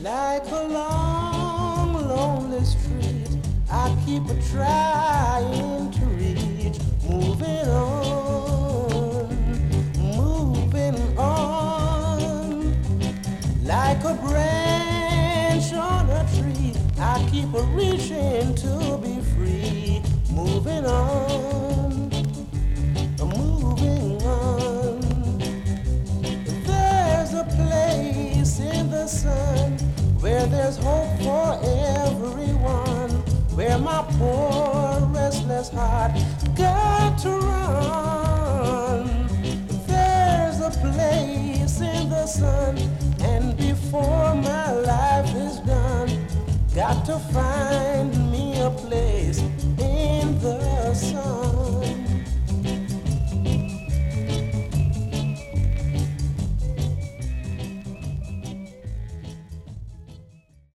Like a long, lonely street, I keep a trying to reach, moving on. Like a branch on a tree, I keep a reaching to be free, moving on, moving on. There's a place in the sun where there's hope for everyone, where my poor restless heart got to run. There's a place in the sun